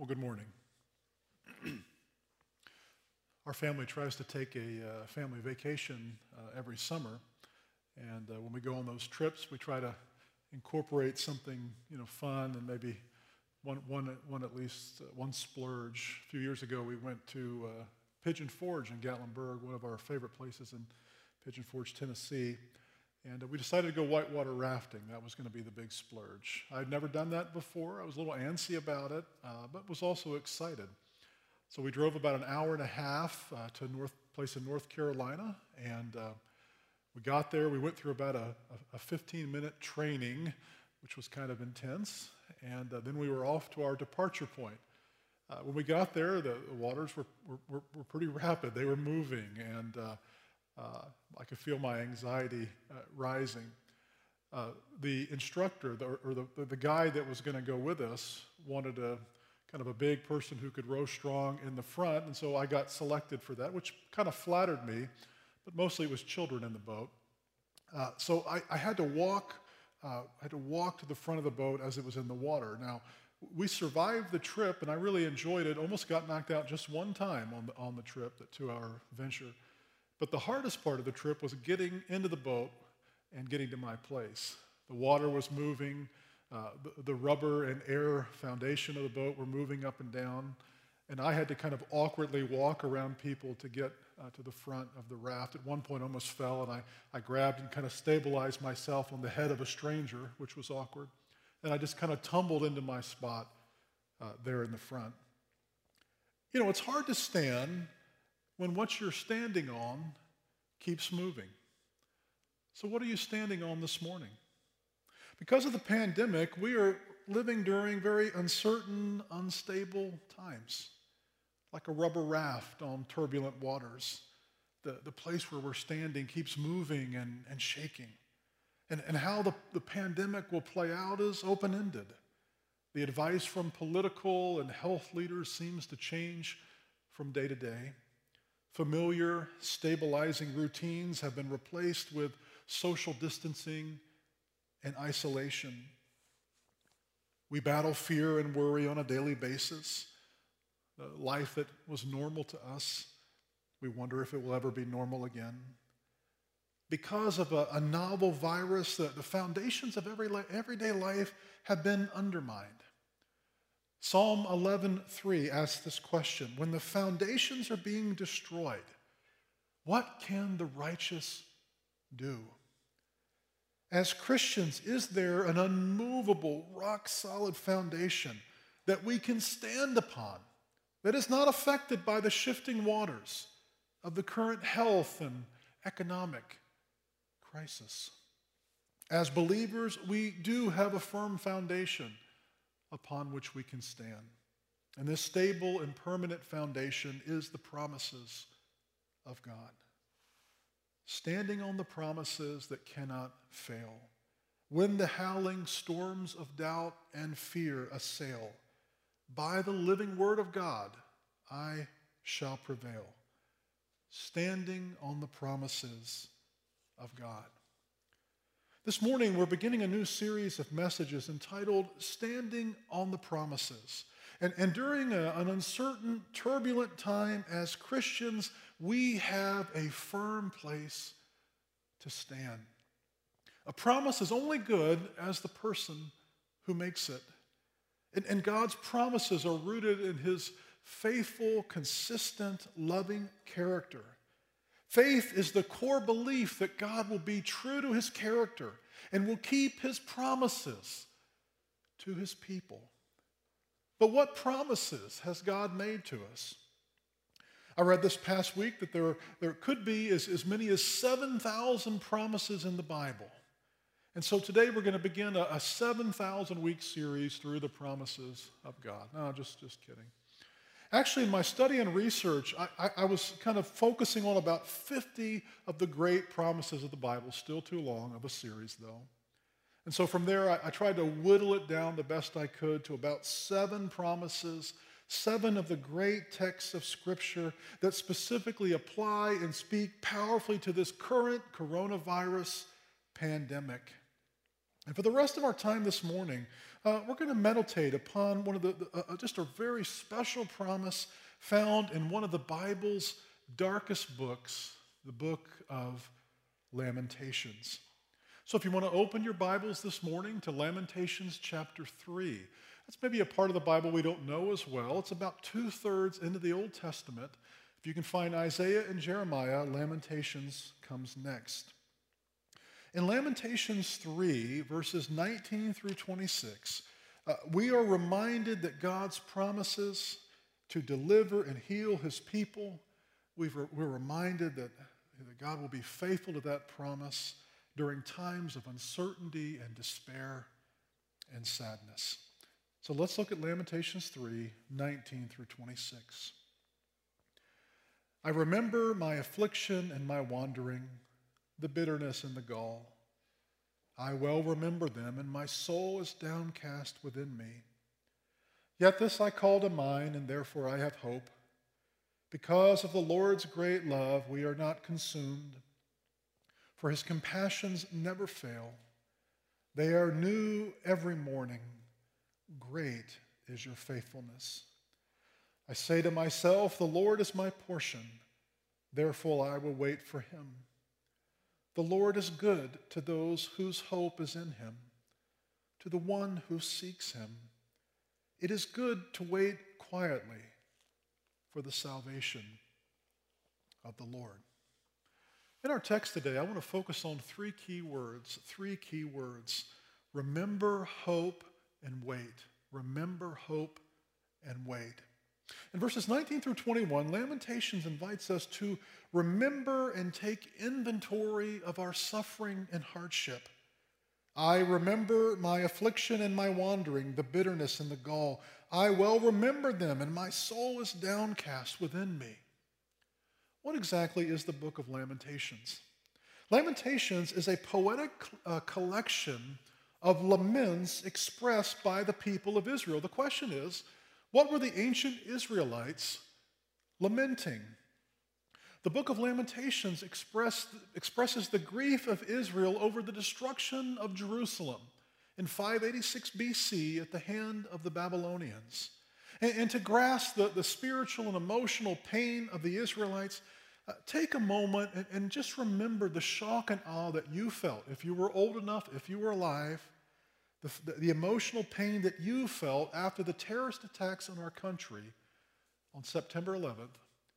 Well, good morning. Our family tries to take a family vacation every summer, and when we go on those trips, we try to incorporate something, fun and maybe one splurge. A few years ago, we went to Pigeon Forge in Gatlinburg, one of our favorite places in Pigeon Forge, Tennessee. And we decided to go whitewater rafting. That was going to be the big splurge. I'd never done that before. I was a little antsy about it, but was also excited. So we drove about an hour and a half to a place in North Carolina, and we got there. We went through about a 15-minute training, which was kind of intense, and then we were off to our departure point. When we got there, the waters were pretty rapid. They were moving, and I could feel my anxiety rising. The instructor, the guy that was going to go with us, wanted kind of a big person who could row strong in the front, and so I got selected for that, which kind of flattered me, but mostly it was children in the boat. So I had to walk. To the front of the boat as it was in the water. Now, we survived the trip, and I really enjoyed it. Almost got knocked out just one time on the trip, that 2-hour venture. But the hardest part of the trip was getting into the boat and getting to my place. The water was moving. The rubber and air foundation of the boat were moving up and down. And I had to kind of awkwardly walk around people to get to the front of the raft. At one point, I almost fell, and I grabbed and kind of stabilized myself on the head of a stranger, which was awkward. And I just kind of tumbled into my spot there in the front. It's hard to stand when what you're standing on keeps moving. So what are you standing on this morning? Because of the pandemic, we are living during very uncertain, unstable times, like a rubber raft on turbulent waters. The place where we're standing keeps moving and shaking. And how the pandemic will play out is open-ended. The advice from political and health leaders seems to change from day to day. Familiar, stabilizing routines have been replaced with social distancing and isolation. We battle fear and worry on a daily basis. The life that was normal to us, we wonder if it will ever be normal again. Because of a novel virus, the foundations of everyday life have been undermined. Psalm 11:3 asks this question: when the foundations are being destroyed, what can the righteous do? As Christians, is there an unmovable, rock-solid foundation that we can stand upon that is not affected by the shifting waters of the current health and economic crisis? As believers, we do have a firm foundation upon which we can stand. And this stable and permanent foundation is the promises of God. Standing on the promises that cannot fail. When the howling storms of doubt and fear assail, by the living word of God, I shall prevail. Standing on the promises of God. This morning, we're beginning a new series of messages entitled Standing on the Promises. And during an uncertain, turbulent time, as Christians, we have a firm place to stand. A promise is only good as the person who makes it. And God's promises are rooted in his faithful, consistent, loving character. Faith is the core belief that God will be true to his character and will keep his promises to his people. But what promises has God made to us? I read this past week that there could be as many as 7,000 promises in the Bible. And so today we're going to begin a 7,000-week series through the promises of God. No, just kidding. Actually, in my study and research, I was kind of focusing on about 50 of the great promises of the Bible, still too long of a series, though. And so from there, I tried to whittle it down the best I could to about 7 promises, 7 of the great texts of Scripture that specifically apply and speak powerfully to this current coronavirus pandemic. And for the rest of our time this morning, we're going to meditate upon one of just a very special promise found in one of the Bible's darkest books, the book of Lamentations. So if you want to open your Bibles this morning to Lamentations chapter 3, that's maybe a part of the Bible we don't know as well. It's about 2/3 into the Old Testament. If you can find Isaiah and Jeremiah, Lamentations comes next. In Lamentations 3, verses 19 through 26, we are reminded that God's promises to deliver and heal his people, we're reminded that God will be faithful to that promise during times of uncertainty and despair and sadness. So let's look at Lamentations 3, 19 through 26. I remember my affliction and my wandering, the bitterness and the gall. I well remember them, and my soul is downcast within me. Yet this I call to mind, and therefore I have hope. Because of the Lord's great love, we are not consumed, for his compassions never fail. They are new every morning. Great is your faithfulness. I say to myself, the Lord is my portion, therefore I will wait for him. The Lord is good to those whose hope is in him, to the one who seeks him. It is good to wait quietly for the salvation of the Lord. In our text today, I want to focus on three key words. Remember, hope, and wait. Remember, hope, and wait. In verses 19 through 21, Lamentations invites us to remember and take inventory of our suffering and hardship. I remember my affliction and my wandering, the bitterness and the gall. I well remember them, and my soul is downcast within me. What exactly is the book of Lamentations? Lamentations is a poetic collection of laments expressed by the people of Israel. The question is, what were the ancient Israelites lamenting? The book of Lamentations expresses the grief of Israel over the destruction of Jerusalem in 586 BC at the hand of the Babylonians. And to grasp the spiritual and emotional pain of the Israelites, take a moment and just remember the shock and awe that you felt, if you were old enough, if you were alive, the emotional pain that you felt after the terrorist attacks on our country on September 11th,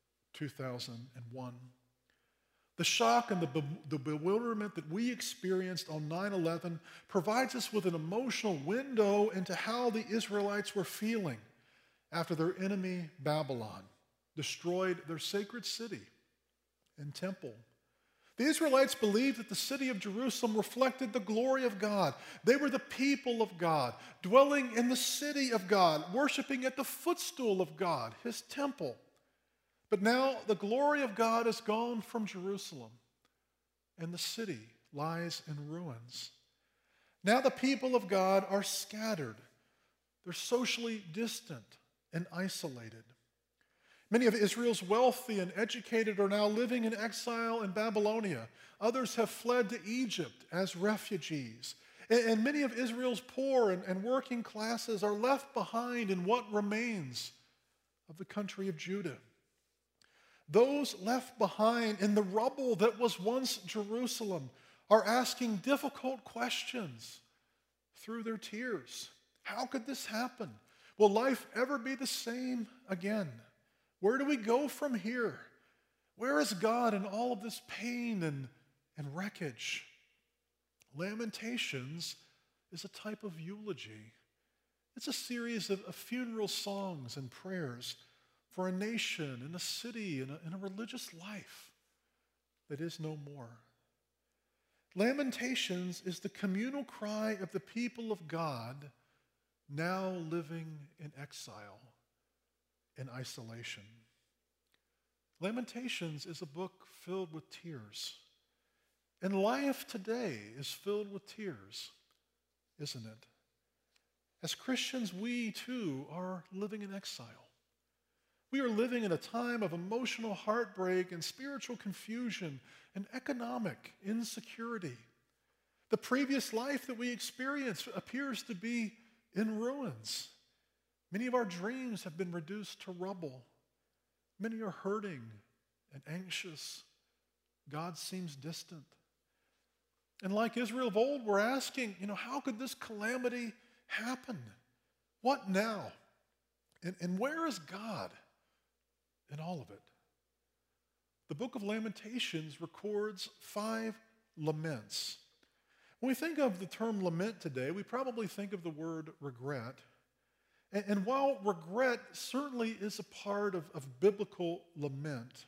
2001. The shock and the bewilderment that we experienced on 9/11 provides us with an emotional window into how the Israelites were feeling after their enemy Babylon destroyed their sacred city and temple. The Israelites believed that the city of Jerusalem reflected the glory of God. They were the people of God, dwelling in the city of God, worshiping at the footstool of God, his temple. But now the glory of God is gone from Jerusalem, and the city lies in ruins. Now the people of God are scattered. They're socially distant and isolated. Many of Israel's wealthy and educated are now living in exile in Babylonia. Others have fled to Egypt as refugees. And many of Israel's poor and working classes are left behind in what remains of the country of Judah. Those left behind in the rubble that was once Jerusalem are asking difficult questions through their tears. How could this happen? Will life ever be the same again? Where do we go from here? Where is God in all of this pain and wreckage? Lamentations is a type of eulogy. It's a series of funeral songs and prayers for a nation and a city and a religious life that is no more. Lamentations is the communal cry of the people of God now living in exile, in isolation. Lamentations is a book filled with tears. And life today is filled with tears, isn't it? As Christians, we too are living in exile. We are living in a time of emotional heartbreak and spiritual confusion and economic insecurity. The previous life that we experienced appears to be in ruins. Many of our dreams have been reduced to rubble. Many are hurting and anxious. God seems distant. And like Israel of old, we're asking, how could this calamity happen? What now? And where is God in all of it? The book of Lamentations records 5 laments. When we think of the term lament today, we probably think of the word regret. And while regret certainly is a part of biblical lament,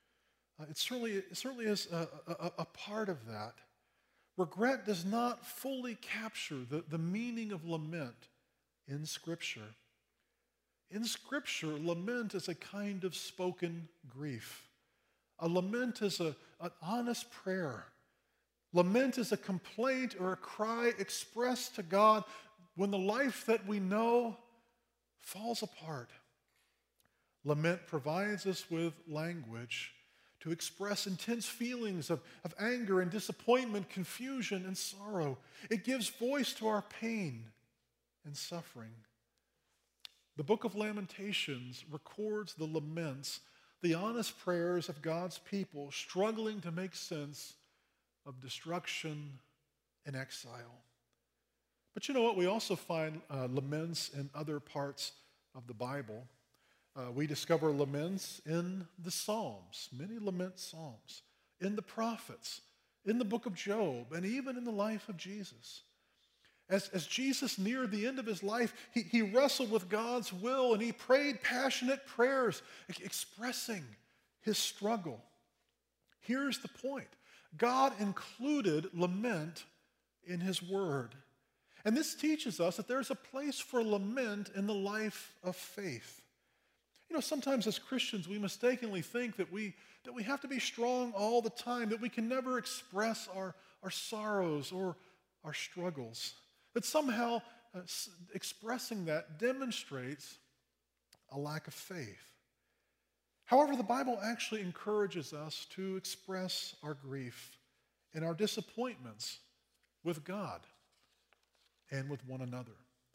it certainly is a part of that. Regret does not fully capture the meaning of lament in Scripture. In Scripture, lament is a kind of spoken grief. A lament is an honest prayer. Lament is a complaint or a cry expressed to God when the life that we know falls apart. Lament provides us with language to express intense feelings of anger and disappointment, confusion and sorrow. It gives voice to our pain and suffering. The book of Lamentations records the laments, the honest prayers of God's people struggling to make sense of destruction and exile. But you know what? We also find laments in other parts of the Bible. We discover laments in the Psalms, many lament psalms, in the prophets, in the book of Job, and even in the life of Jesus. As Jesus neared the end of his life, he wrestled with God's will and he prayed passionate prayers expressing his struggle. Here's the point. God included lament in his word. And this teaches us that there's a place for lament in the life of faith. Sometimes as Christians we mistakenly think that we have to be strong all the time, that we can never express our sorrows or our struggles. That somehow expressing that demonstrates a lack of faith. However, the Bible actually encourages us to express our grief and our disappointments with God and with one another.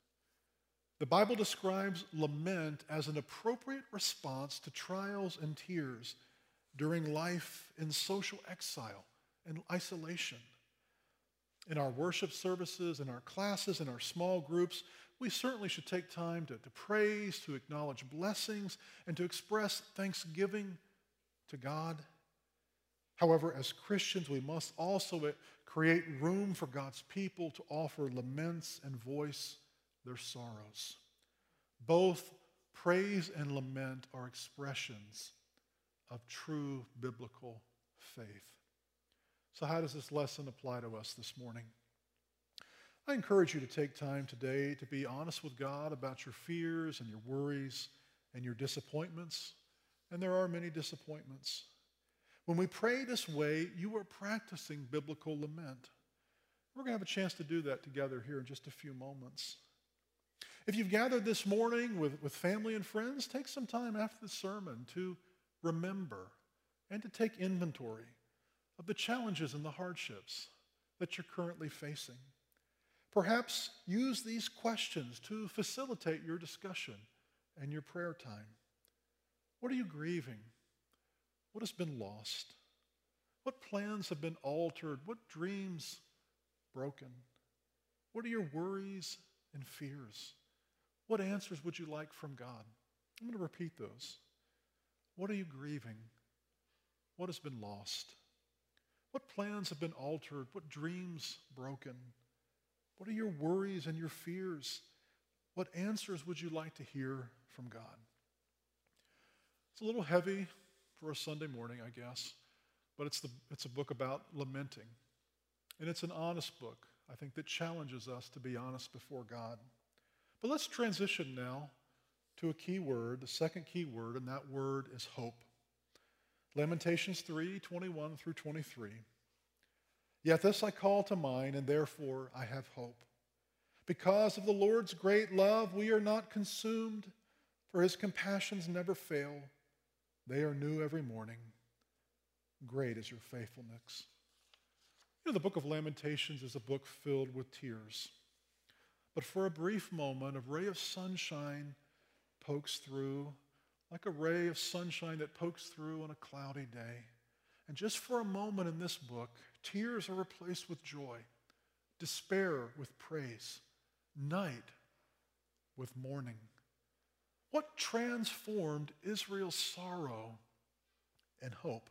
The Bible describes lament as an appropriate response to trials and tears during life in social exile and isolation. In our worship services, in our classes, in our small groups, we certainly should take time to praise, to acknowledge blessings, and to express thanksgiving to God. However, as Christians, we must also create room for God's people to offer laments and voice their sorrows. Both praise and lament are expressions of true biblical faith. So how does this lesson apply to us this morning? I encourage you to take time today to be honest with God about your fears and your worries and your disappointments. And there are many disappointments. When we pray this way, you are practicing biblical lament. We're going to have a chance to do that together here in just a few moments. If you've gathered this morning with family and friends, take some time after the sermon to remember and to take inventory of the challenges and the hardships that you're currently facing. Perhaps use these questions to facilitate your discussion and your prayer time. What are you grieving? What has been lost? What plans have been altered? What dreams broken? What are your worries and fears? What answers would you like from God? I'm going to repeat those. What are you grieving? What has been lost? What plans have been altered? What dreams broken? What are your worries and your fears? What answers would you like to hear from God? It's a little heavy for a Sunday morning, I guess, but it's a book about lamenting. And it's an honest book, I think, that challenges us to be honest before God. But let's transition now to a key word, the second key word, and that word is hope. Lamentations 3:21 through 23. Yet this I call to mind, and therefore I have hope. Because of the Lord's great love, we are not consumed, for his compassions never fail. They are new every morning. Great is your faithfulness. The book of Lamentations is a book filled with tears. But for a brief moment, a ray of sunshine pokes through, like a ray of sunshine that pokes through on a cloudy day. And just for a moment in this book, tears are replaced with joy, despair with praise, night with mourning. What transformed Israel's sorrow and hope?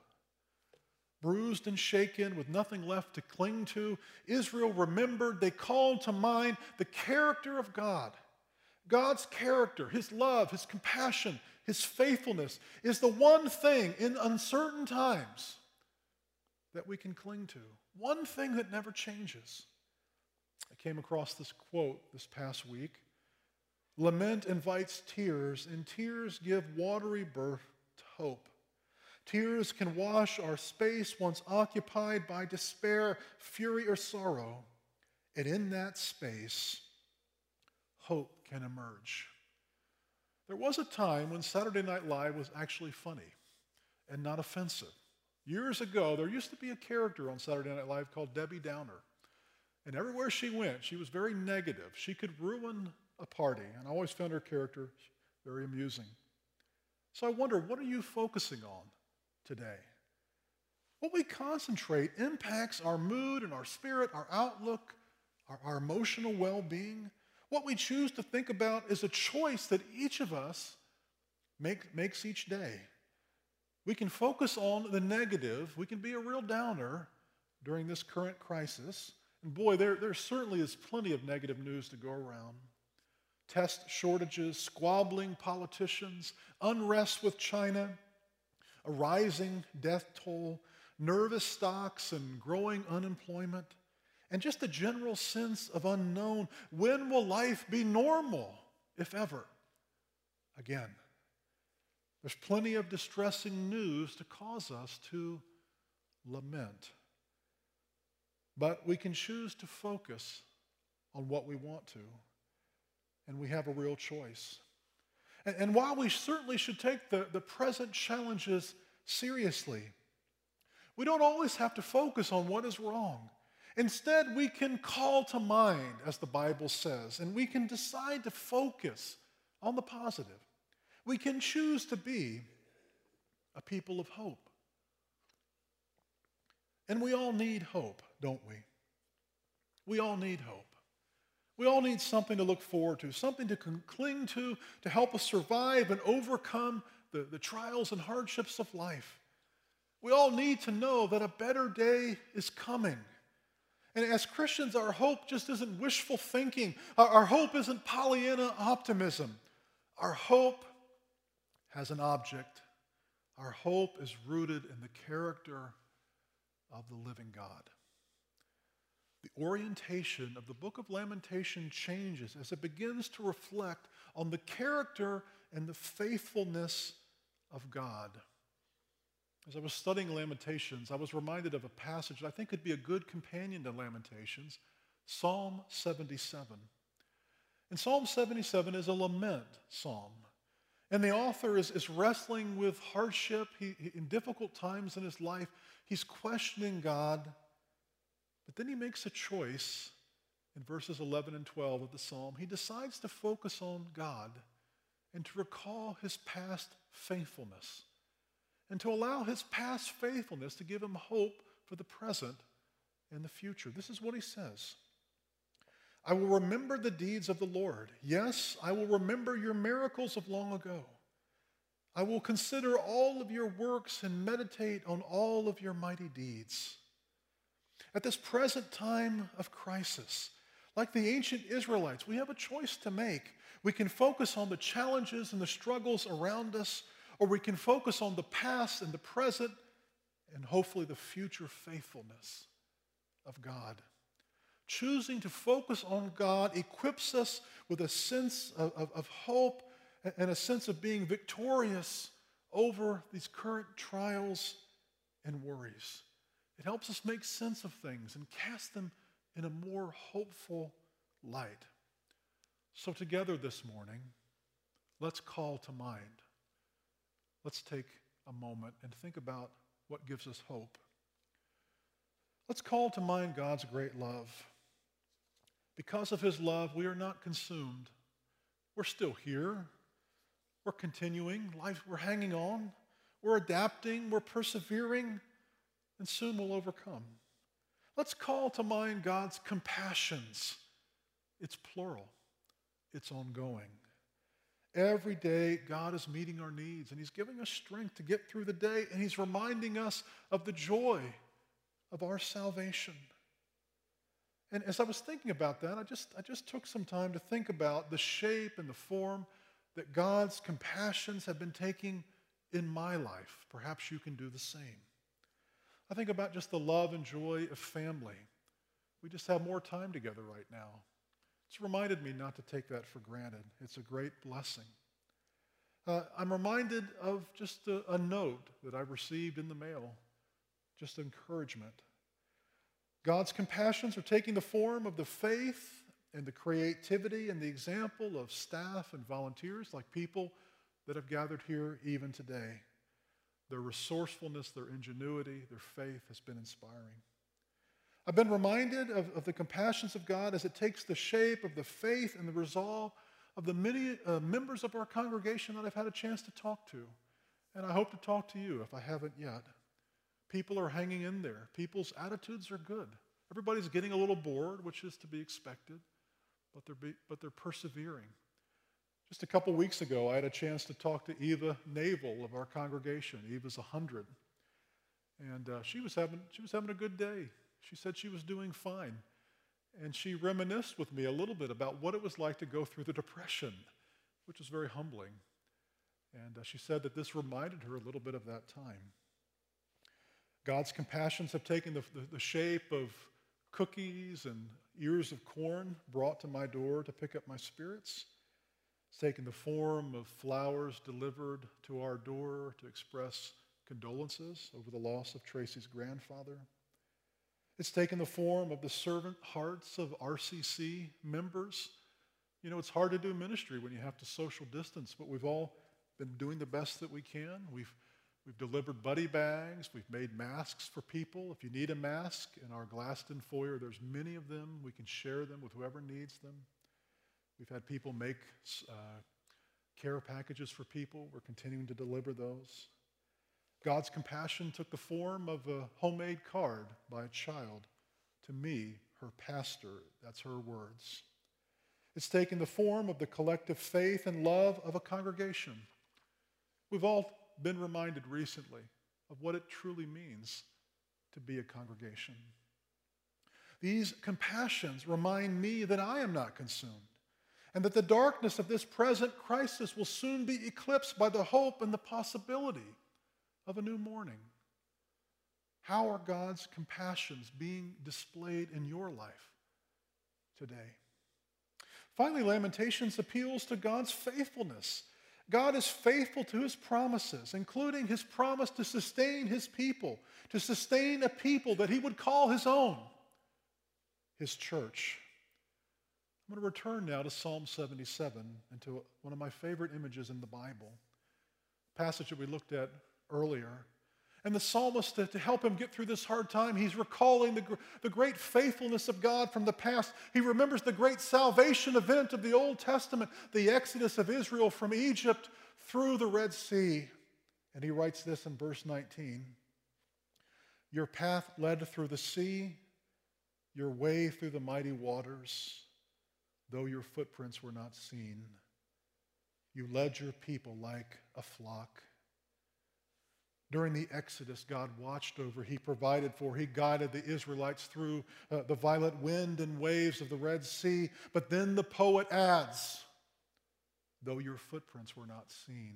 Bruised and shaken, with nothing left to cling to, Israel remembered, they called to mind the character of God. God's character, his love, his compassion, his faithfulness is the one thing in uncertain times that we can cling to. One thing that never changes. I came across this quote this past week. Lament invites tears, and tears give watery birth to hope. Tears can wash our space once occupied by despair, fury, or sorrow, and in that space, hope can emerge. There was a time when Saturday Night Live was actually funny and not offensive. Years ago, there used to be a character on Saturday Night Live called Debbie Downer. And everywhere she went, she was very negative. She could ruin a party, and I always found her character very amusing. So I wonder, what are you focusing on today? What we concentrate impacts our mood and our spirit, our outlook, our emotional well-being. What we choose to think about is a choice that each of us makes each day. We can focus on the negative. We can be a real downer during this current crisis. And boy, there certainly is plenty of negative news to go around. Test shortages, squabbling politicians, unrest with China, a rising death toll, nervous stocks and growing unemployment, and just a general sense of unknown. When will life be normal, if ever? Again, there's plenty of distressing news to cause us to lament. But we can choose to focus on what we want to, and we have a real choice. And while we certainly should take the present challenges seriously, we don't always have to focus on what is wrong. Instead, we can call to mind, as the Bible says, and we can decide to focus on the positive. We can choose to be a people of hope. And we all need hope, don't we? We all need hope. We all need something to look forward to, something to cling to help us survive and overcome the trials and hardships of life. We all need to know that a better day is coming. And as Christians, our hope just isn't wishful thinking. Our hope isn't Pollyanna optimism. Our hope has an object. Our hope is rooted in the character of the living God. The orientation of the book of Lamentation changes as it begins to reflect on the character and the faithfulness of God. As I was studying Lamentations, I was reminded of a passage that I think could be a good companion to Lamentations, Psalm 77. And Psalm 77 is a lament psalm. And the author is wrestling with hardship. In difficult times in his life, he's questioning God. But then he makes a choice in verses 11 and 12 of the psalm. He decides to focus on God and to recall his past faithfulness and to allow his past faithfulness to give him hope for the present and the future. This is what he says. I will remember the deeds of the Lord. Yes, I will remember your miracles of long ago. I will consider all of your works and meditate on all of your mighty deeds. At this present time of crisis, like the ancient Israelites, we have a choice to make. We can focus on the challenges and the struggles around us, or we can focus on the past and the present and hopefully the future faithfulness of God. Choosing to focus on God equips us with a sense of hope and a sense of being victorious over these current trials and worries. It helps us make sense of things and cast them in a more hopeful light. So together this morning, let's call to mind. Let's take a moment and think about what gives us hope. Let's call to mind God's great love. Because of his love, we are not consumed. We're still here. We're continuing. Life, we're hanging on. We're adapting. We're persevering. And soon we'll overcome. Let's call to mind God's compassions. It's plural. It's ongoing. Every day, God is meeting our needs, and he's giving us strength to get through the day, and he's reminding us of the joy of our salvation. And as I was thinking about that, I just took some time to think about the shape and the form that God's compassions have been taking in my life. Perhaps you can do the same. I think about just the love and joy of family. We just have more time together right now. It's reminded me not to take that for granted. It's a great blessing. I'm reminded of just a note that I received in the mail, just encouragement. God's compassions are taking the form of the faith and the creativity and the example of staff and volunteers like people that have gathered here even today. Their resourcefulness, their ingenuity, their faith has been inspiring. I've been reminded of the compassions of God as it takes the shape of the faith and the resolve of the many members of our congregation that I've had a chance to talk to. And I hope to talk to you if I haven't yet. People are hanging in there. People's attitudes are good. Everybody's getting a little bored, which is to be expected, but they're persevering. Just a couple weeks ago, I had a chance to talk to Eva Navel of our congregation. Eva's 100. And she was having a good day. She said she was doing fine. And she reminisced with me a little bit about what it was like to go through the Depression, which was very humbling. And she said that this reminded her a little bit of that time. God's compassions have taken the shape of cookies and ears of corn brought to my door to pick up my spirits. It's taken the form of flowers delivered to our door to express condolences over the loss of Tracy's grandfather. It's taken the form of the servant hearts of RCC members. You know, it's hard to do ministry when you have to social distance, but we've all been doing the best that we can. We've delivered buddy bags. We've made masks for people. If you need a mask, in our Glaston foyer, there's many of them. We can share them with whoever needs them. We've had people make care packages for people. We're continuing to deliver those. God's compassion took the form of a homemade card by a child to me, her pastor. That's her words. It's taken the form of the collective faith and love of a congregation. We've all been reminded recently of what it truly means to be a congregation. These compassions remind me that I am not consumed, and that the darkness of this present crisis will soon be eclipsed by the hope and the possibility of a new morning. How are God's compassions being displayed in your life today? Finally, Lamentations appeals to God's faithfulness. God is faithful to his promises, including his promise to sustain his people, to sustain a people that he would call his own, his church. I'm going to return now to Psalm 77 and to one of my favorite images in the Bible, a passage that we looked at earlier. And the psalmist, to help him get through this hard time, he's recalling the great faithfulness of God from the past. He remembers the great salvation event of the Old Testament, the exodus of Israel from Egypt through the Red Sea. And he writes this in verse 19. Your path led through the sea, your way through the mighty waters, though your footprints were not seen. You led your people like a flock. During the Exodus, God watched over, he provided for, he guided the Israelites through the violent wind and waves of the Red Sea. But then the poet adds, though your footprints were not seen.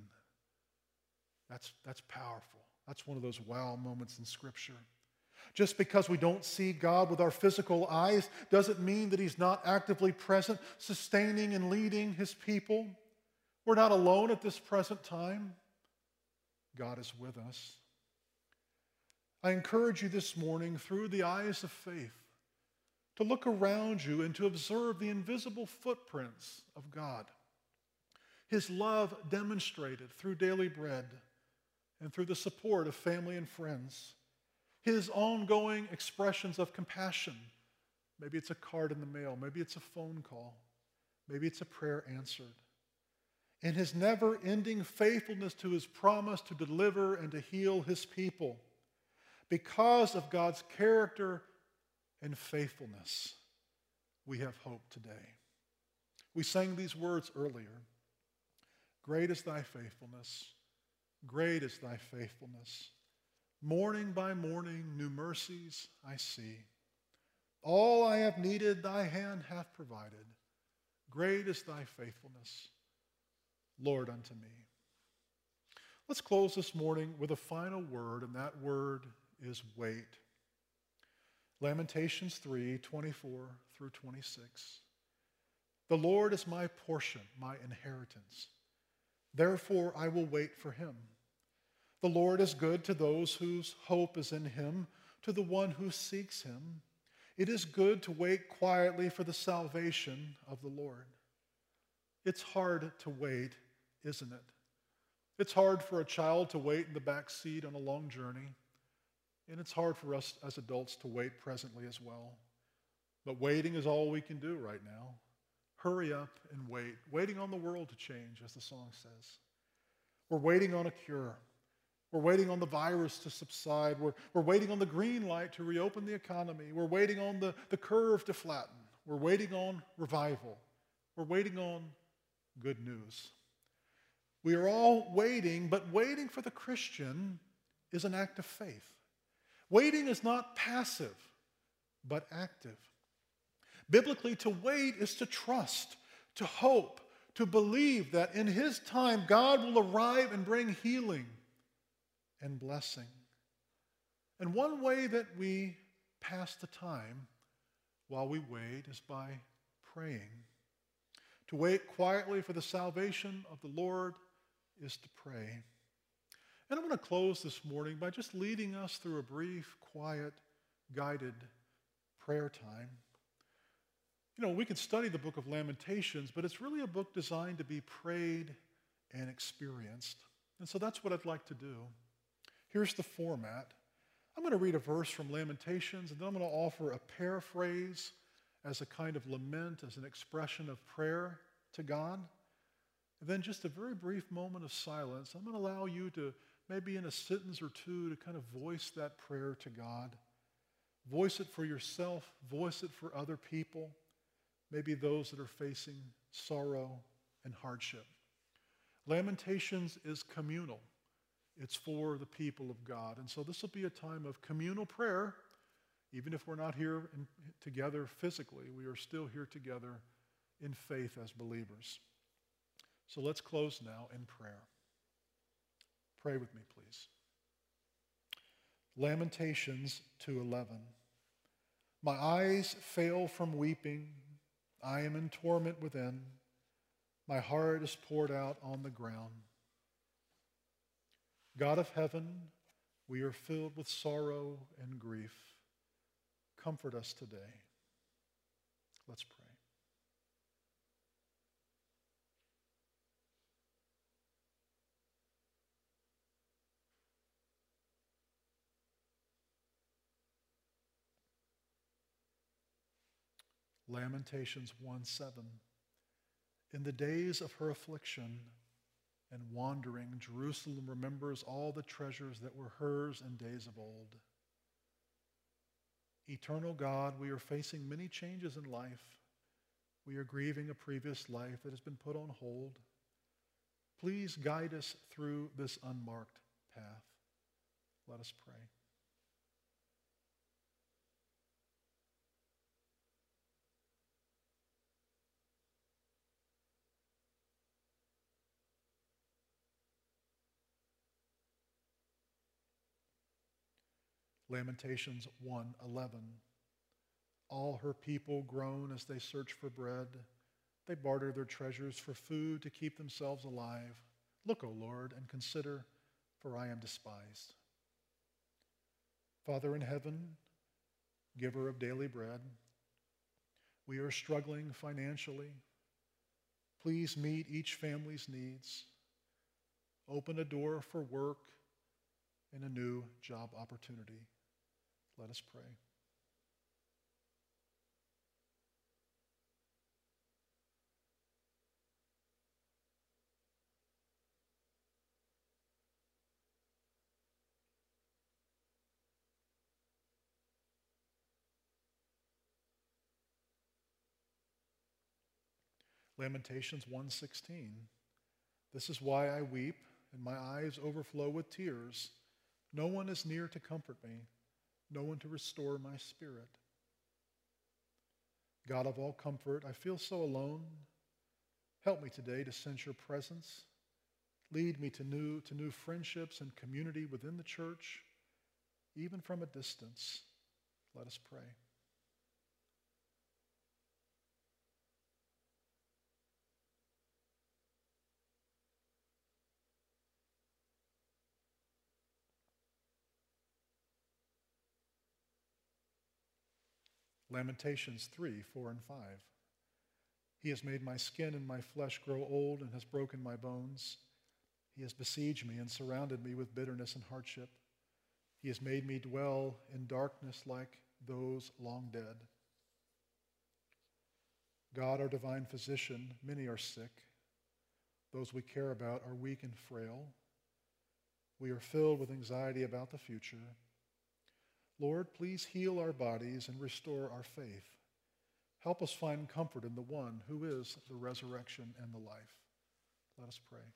That's powerful. That's one of those wow moments in Scripture. Just because we don't see God with our physical eyes doesn't mean that he's not actively present, sustaining and leading his people. We're not alone at this present time. God is with us. I encourage you this morning, through the eyes of faith, to look around you and to observe the invisible footprints of God. His love demonstrated through daily bread and through the support of family and friends. his ongoing expressions of compassion. Maybe it's a card in the mail. Maybe it's a phone call. Maybe it's a prayer answered. In his never-ending faithfulness to his promise to deliver and to heal his people. Because of God's character and faithfulness, we have hope today. We sang these words earlier. Great is thy faithfulness. Great is thy faithfulness. Morning by morning, new mercies I see. All I have needed, thy hand hath provided. Great is thy faithfulness, Lord, unto me. Let's close this morning with a final word, and that word is wait. Lamentations 3:24 through 26. The Lord is my portion, my inheritance. Therefore I will wait for him. The Lord is good to those whose hope is in him, to the one who seeks him. It is good to wait quietly for the salvation of the Lord. It's hard to wait, isn't it? It's hard for a child to wait in the back seat on a long journey, and it's hard for us as adults to wait presently as well. But waiting is all we can do right now. Hurry up and wait. Waiting on the world to change, as the song says. We're waiting on a cure. We're waiting on the virus to subside. We're waiting on the green light to reopen the economy. We're waiting on the curve to flatten. We're waiting on revival. We're waiting on good news. We are all waiting, but waiting for the Christian is an act of faith. Waiting is not passive, but active. Biblically, to wait is to trust, to hope, to believe that in his time God will arrive and bring healing and blessing. And one way that we pass the time while we wait is by praying. To wait quietly for the salvation of the Lord is to pray. And I'm going to close this morning by just leading us through a brief, quiet, guided prayer time. You know, we could study the book of Lamentations, but it's really a book designed to be prayed and experienced. And so that's what I'd like to do. Here's the format. I'm going to read a verse from Lamentations, and then I'm going to offer a paraphrase as a kind of lament, as an expression of prayer to God. And then just a very brief moment of silence. I'm going to allow you to, maybe in a sentence or two, to kind of voice that prayer to God. Voice it for yourself. Voice it for other people. Maybe those that are facing sorrow and hardship. Lamentations is communal. It's for the people of God. And so this will be a time of communal prayer. Even if we're not here together physically, we are still here together in faith as believers. So let's close now in prayer. Pray with me, please. Lamentations 2:11. My eyes fail from weeping. I am in torment within. My heart is poured out on the ground. God of heaven, we are filled with sorrow and grief. Comfort us today. Let's pray. Lamentations 1:7. In the days of her affliction and wandering, Jerusalem remembers all the treasures that were hers in days of old. Eternal God, we are facing many changes in life. We are grieving a previous life that has been put on hold. Please guide us through this unmarked path. Let us pray. Lamentations 1:11. All her people groan as they search for bread. They barter their treasures for food to keep themselves alive. Look, O Lord, and consider, for I am despised. Father in heaven, giver of daily bread, we are struggling financially. Please meet each family's needs. Open a door for work and a new job opportunity. Let us pray. Lamentations 1:16. This is why I weep, and my eyes overflow with tears. No one is near to comfort me, no one to restore my spirit. God of all comfort, I feel so alone. Help me today to sense your presence. Lead me to new friendships and community within the church, even from a distance. Let us pray. Lamentations 3:4 and 5. He has made my skin and my flesh grow old and has broken my bones. He has besieged me and surrounded me with bitterness and hardship. He has made me dwell in darkness like those long dead. God, our divine physician, many are sick. Those we care about are weak and frail. We are filled with anxiety about the future. Lord, please heal our bodies and restore our faith. Help us find comfort in the one who is the resurrection and the life. Let us pray.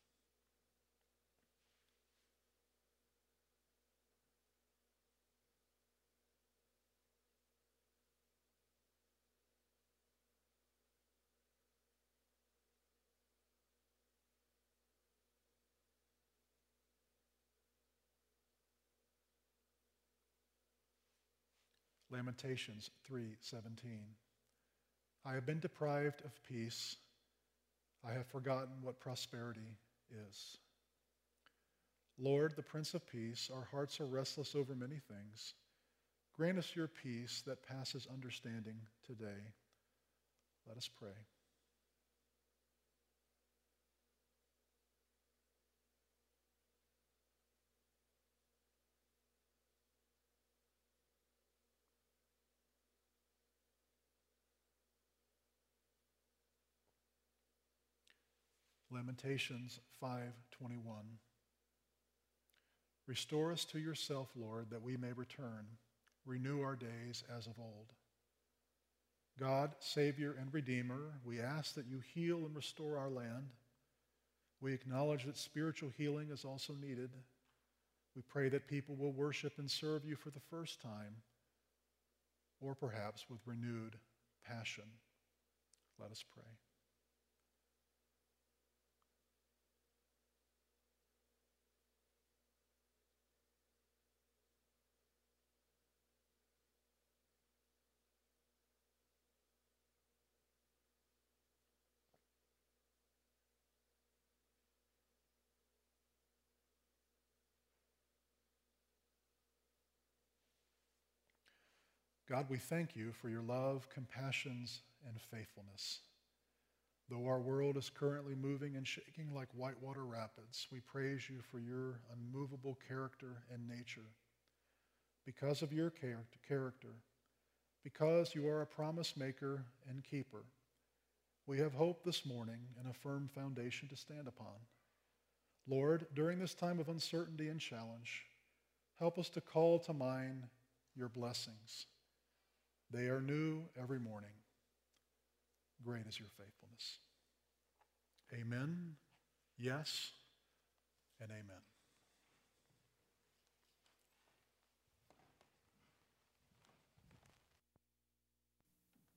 Lamentations 3:17. I have been deprived of peace. I have forgotten what prosperity is. Lord, the Prince of Peace, our hearts are restless over many things. Grant us your peace that passes understanding today. Let us pray. Lamentations 5:21. Restore us to yourself, Lord, that we may return. Renew our days as of old. God, Savior and Redeemer, we ask that you heal and restore our land. We acknowledge that spiritual healing is also needed. We pray that people will worship and serve you for the first time, or perhaps with renewed passion. Let us pray. God, we thank you for your love, compassions, and faithfulness. Though our world is currently moving and shaking like whitewater rapids, we praise you for your unmovable character and nature. Because of your character, because you are a promise maker and keeper, we have hope this morning and a firm foundation to stand upon. Lord, during this time of uncertainty and challenge, help us to call to mind your blessings. They are new every morning. Great is your faithfulness. Amen, yes, and amen.